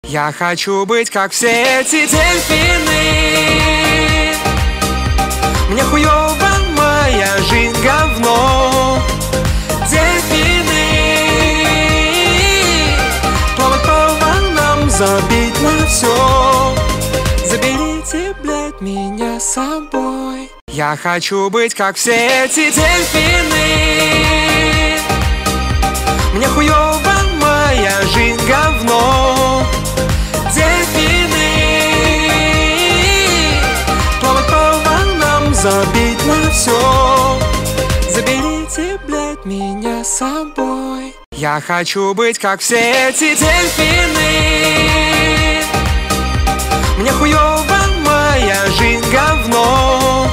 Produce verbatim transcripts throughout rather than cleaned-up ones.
Я хочу быть как все эти дельфины. Мне хуёво, моя жизнь говно. Дельфины плавать по волнам, забить на все. Заберите, блядь, меня с собой. Я хочу быть как все эти дельфины. Мне хуёво, моя жизнь говно. Дельфины плавать по волнам, забить на все. Заберите, блядь, меня с собой. Я хочу быть как все эти дельфины. Мне хуёво, моя жизнь говно.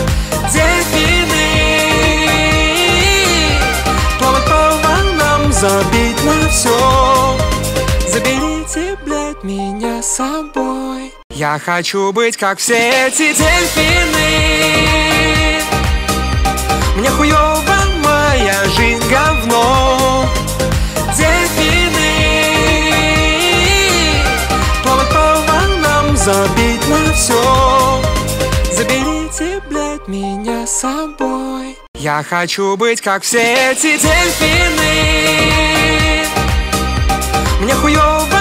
Дельфины плавать по волнам, забить на все. Заберите, блядь, меня с собой. Я хочу быть как все эти дельфины. Мне хуёво, моя жизнь говно. Дельфины плавать по волнам, забить на все. Заберите, блядь, меня с собой. Я хочу быть как все эти дельфины. Мне хуёво,